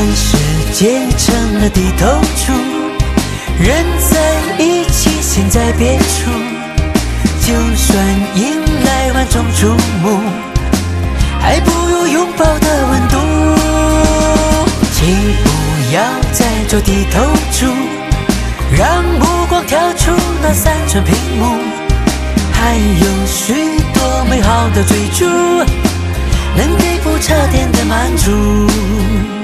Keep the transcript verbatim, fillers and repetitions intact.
世界成了低头族，人在一起心在别处，就算迎来万众瞩目，还不如拥抱的温度。请不要再做低头族，让目光跳出那三寸屏幕，还有许多美好的追逐，能给不差点的满足。